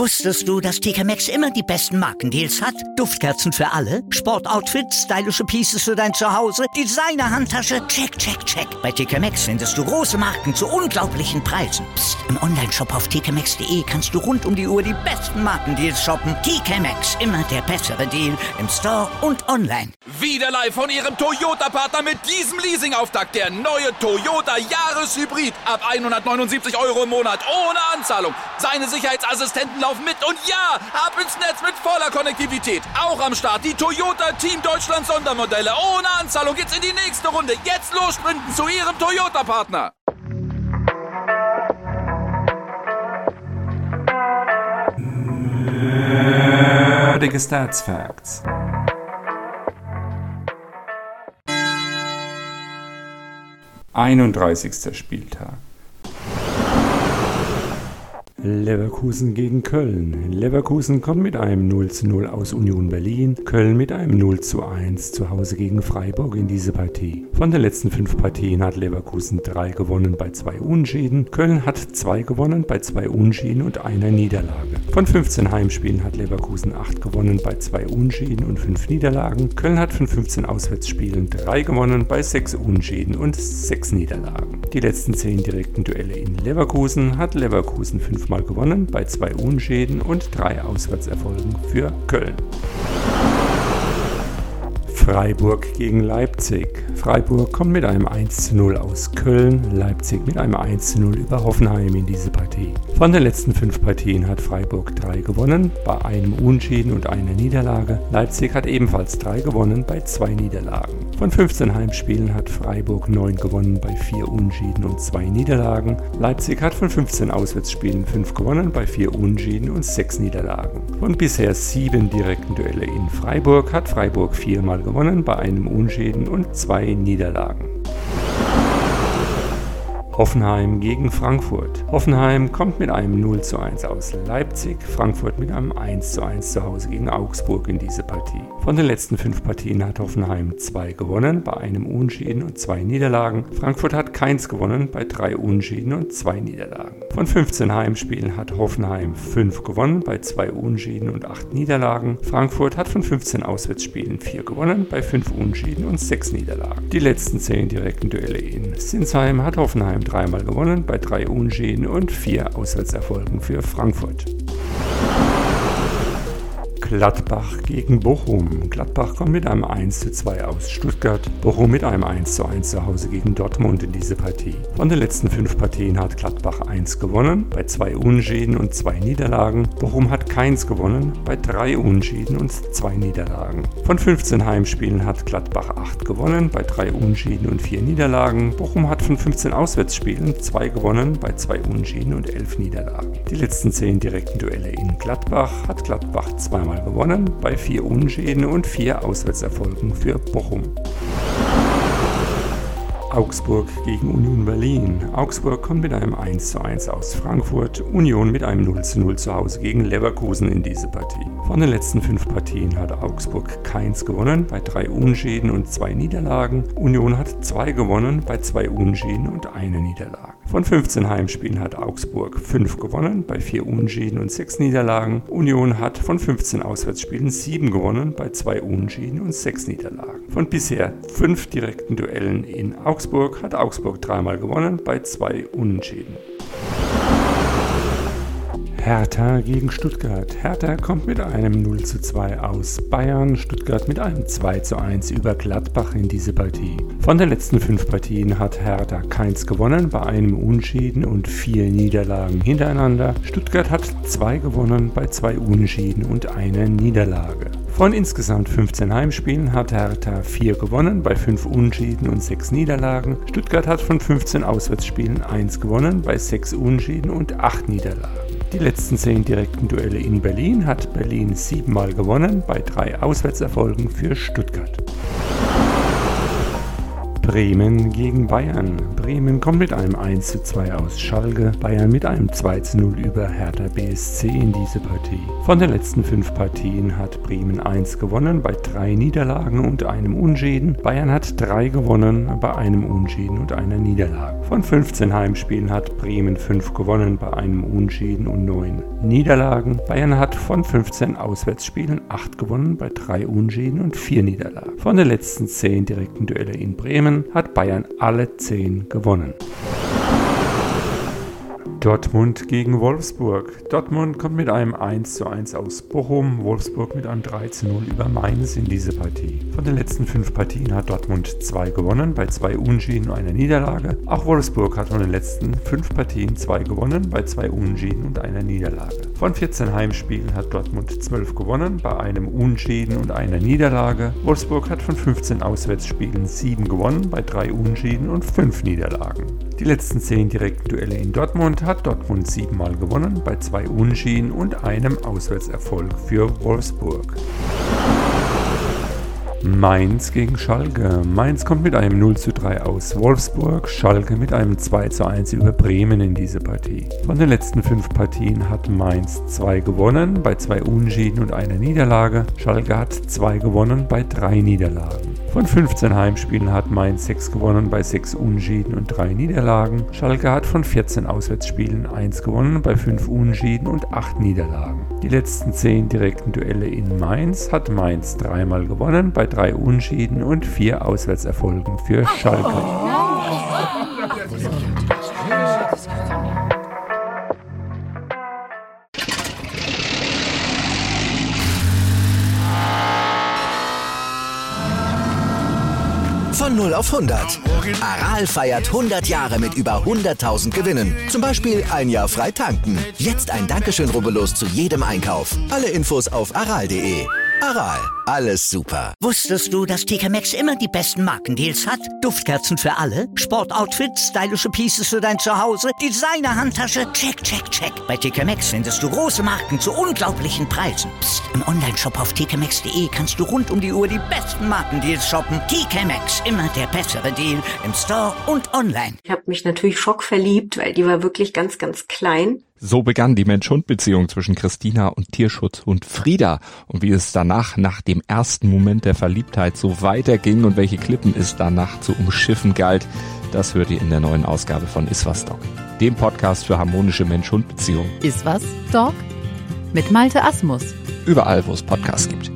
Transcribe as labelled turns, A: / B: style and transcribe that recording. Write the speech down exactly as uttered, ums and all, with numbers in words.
A: Wusstest du, dass T K Maxx immer die besten Markendeals hat? Duftkerzen für alle, Sportoutfits, stylische Pieces für dein Zuhause, Designer-Handtasche, check, check, check. Bei T K Maxx findest du große Marken zu unglaublichen Preisen. Psst. Im Onlineshop auf t k maxx punkt de kannst du rund um die Uhr die besten Markendeals shoppen. T K Maxx, immer der bessere Deal im Store und online.
B: Wieder live von Ihrem Toyota-Partner mit diesem Leasing-Auftakt. Der neue Toyota Jahreshybrid. Ab hundertneunundsiebzig Euro im Monat ohne Anzahlung. Seine Sicherheitsassistenten laufen mit und ja, ab ins Netz mit voller Konnektivität. Auch am Start die Toyota Team Deutschland Sondermodelle. Ohne Anzahlung geht's in die nächste Runde. Jetzt los sprinten zu Ihrem Toyota-Partner.
C: Nerdige Stats Facts. einunddreißigster Spieltag. Leverkusen gegen Köln. Leverkusen kommt mit einem null zu null aus Union Berlin. Köln mit einem null zu eins zu Hause gegen Freiburg in diese Partie. Von den letzten fünf Partien hat Leverkusen drei gewonnen bei zwei Unentschieden. Köln hat zwei gewonnen bei zwei Unentschieden und einer Niederlage. Von fünfzehn Heimspielen hat Leverkusen acht gewonnen bei zwei Unentschieden und fünf Niederlagen. Köln hat von fünfzehn Auswärtsspielen drei gewonnen bei sechs Unentschieden und sechs Niederlagen. Die letzten zehn direkten Duelle in Leverkusen hat Leverkusen fünfmal gewonnen bei zwei Unentschieden und drei Auswärtserfolgen für Köln. Freiburg gegen Leipzig. Freiburg kommt mit einem eins zu null aus Köln, Leipzig mit einem eins zu null über Hoffenheim in diese Partie. Von den letzten fünf Partien hat Freiburg drei gewonnen, bei einem Unentschieden und einer Niederlage. Leipzig hat ebenfalls drei gewonnen, bei zwei Niederlagen. Von fünfzehn Heimspielen hat Freiburg neun gewonnen, bei vier Unentschieden und zwei Niederlagen. Leipzig hat von fünfzehn Auswärtsspielen fünf gewonnen, bei vier Unentschieden und sechs Niederlagen. Von bisher sieben direkten Duelle in Freiburg hat Freiburg viermal gewonnen, bei einem Unentschieden und zwei Niederlagen. Hoffenheim gegen Frankfurt. Hoffenheim kommt mit einem null zu eins aus Leipzig, Frankfurt mit einem eins zu eins zu Hause gegen Augsburg in diese Partie. Von den letzten fünf Partien hat Hoffenheim zwei gewonnen, bei einem Unentschieden und zwei Niederlagen. Frankfurt hat keins gewonnen, bei drei Unentschieden und zwei Niederlagen. Von fünfzehn Heimspielen hat Hoffenheim fünf gewonnen, bei zwei Unentschieden und acht Niederlagen. Frankfurt hat von fünfzehn Auswärtsspielen vier gewonnen, bei fünf Unentschieden und sechs Niederlagen. Die letzten zehn direkten Duelle in Sinsheim hat Hoffenheim dreimal gewonnen, bei drei Unentschieden und vier Auswärtserfolgen für Frankfurt. Gladbach gegen Bochum. Gladbach kommt mit einem eins zu zwei aus Stuttgart, Bochum mit einem eins zu eins zu Hause gegen Dortmund in diese Partie. Von den letzten fünf Partien hat Gladbach eins gewonnen, bei zwei Unentschieden und zwei Niederlagen. Bochum hat keins gewonnen, bei drei Unentschieden und zwei Niederlagen. Von fünfzehn Heimspielen hat Gladbach acht gewonnen, bei drei Unentschieden und vier Niederlagen. Bochum hat von fünfzehn Auswärtsspielen zwei gewonnen, bei zwei Unentschieden und elf Niederlagen. Die letzten zehn direkten Duelle in Gladbach hat Gladbach zweimal gewonnen, bei vier Unentschieden und vier Auswärtserfolgen für Bochum. Augsburg gegen Union Berlin. Augsburg kommt mit einem eins zu eins aus Frankfurt, Union mit einem null zu null zu Hause gegen Leverkusen in diese Partie. Von den letzten fünf Partien hat Augsburg keins gewonnen, bei drei Unentschieden und zwei Niederlagen. Union hat zwei gewonnen, bei zwei Unentschieden und eine Niederlage. Von fünfzehn Heimspielen hat Augsburg fünf gewonnen, bei vier Unentschieden und sechs Niederlagen. Union hat von fünfzehn Auswärtsspielen sieben gewonnen, bei zwei Unentschieden und sechs Niederlagen. Von bisher fünf direkten Duellen in Augsburg hat Augsburg dreimal gewonnen, bei zwei Unentschieden. Hertha gegen Stuttgart. Hertha kommt mit einem null zu zwei aus Bayern, Stuttgart mit einem zwei zu eins über Gladbach in diese Partie. Von den letzten fünf Partien hat Hertha keins gewonnen, bei einem Unentschieden und vier Niederlagen hintereinander. Stuttgart hat zwei gewonnen, bei zwei Unentschieden und einer Niederlage. Von insgesamt fünfzehn Heimspielen hat Hertha vier gewonnen, bei fünf Unentschieden und sechs Niederlagen. Stuttgart hat von fünfzehn Auswärtsspielen eins gewonnen, bei sechs Unentschieden und acht Niederlagen. Die letzten zehn direkten Duelle in Berlin hat Berlin siebenmal gewonnen, bei drei Auswärtserfolgen für Stuttgart. Bremen gegen Bayern. Bremen kommt mit einem eins zu zwei aus Schalke, Bayern mit einem zwei zu null über Hertha B S C in diese Partie. Von den letzten fünf Partien hat Bremen eins gewonnen, bei drei Niederlagen und einem Unentschieden. Bayern hat drei gewonnen, bei einem Unentschieden und einer Niederlage. Von fünfzehn Heimspielen hat Bremen fünf gewonnen bei einem Unentschieden und neun Niederlagen. Bayern hat von fünfzehn Auswärtsspielen acht gewonnen bei drei Unentschieden und vier Niederlagen. Von den letzten zehn direkten Duelle in Bremen hat Bayern alle zehn gewonnen. Dortmund gegen Wolfsburg. Dortmund kommt mit einem eins zu eins aus Bochum, Wolfsburg mit einem drei zu null über Mainz in diese Partie. Von den letzten fünf Partien hat Dortmund zwei gewonnen, bei zwei Unentschieden und einer Niederlage. Auch Wolfsburg hat von den letzten fünf Partien zwei gewonnen, bei zwei Unentschieden und einer Niederlage. Von vierzehn Heimspielen hat Dortmund zwölf gewonnen, bei einem Unentschieden und einer Niederlage. Wolfsburg hat von fünfzehn Auswärtsspielen sieben gewonnen, bei drei Unentschieden und fünf Niederlagen. Die letzten zehn direkten Duelle in Dortmund hat Dortmund siebenmal gewonnen, bei zwei Unentschieden und einem Auswärtserfolg für Wolfsburg. Mainz gegen Schalke. Mainz kommt mit einem null zu drei aus Wolfsburg, Schalke mit einem zwei zu eins über Bremen in diese Partie. Von den letzten fünf Partien hat Mainz zwei gewonnen, bei zwei Unentschieden und einer Niederlage. Schalke hat zwei gewonnen, bei drei Niederlagen. Von fünfzehn Heimspielen hat Mainz sechs gewonnen, bei sechs Unentschieden und drei Niederlagen. Schalke hat von vierzehn Auswärtsspielen eins gewonnen, bei fünf Unentschieden und acht Niederlagen. Die letzten zehn direkten Duelle in Mainz hat Mainz dreimal gewonnen, bei drei Unentschieden und vier Auswärtserfolgen für Schalke.
D: Von null auf hundert. Aral feiert hundert Jahre mit über hunderttausend Gewinnen. Zum Beispiel ein Jahr frei tanken. Jetzt ein Dankeschön, rubbellos zu jedem Einkauf. Alle Infos auf aral punkt de. Aral, alles super.
A: Wusstest du, dass T K Maxx immer die besten Markendeals hat? Duftkerzen für alle, Sportoutfits, stylische Pieces für dein Zuhause, Designer-Handtasche, check, check, check. Bei T K Maxx findest du große Marken zu unglaublichen Preisen. Psst. Im Onlineshop auf t k maxx punkt de kannst du rund um die Uhr die besten Markendeals shoppen. T K Maxx, immer der bessere Deal im Store und online.
E: Ich habe mich natürlich schockverliebt, weil die war wirklich ganz, ganz klein.
F: So begann die Mensch-Hund-Beziehung zwischen Christina und Tierschutzhund Frieda. Und wie es danach, nach dem ersten Moment der Verliebtheit, so weiterging und welche Klippen es danach zu umschiffen galt, das hört ihr in der neuen Ausgabe von Iswas Dog, dem Podcast für harmonische Mensch-Hund-Beziehungen.
G: Iswas Dog? Mit Malte Asmus.
F: Überall, wo es Podcasts gibt.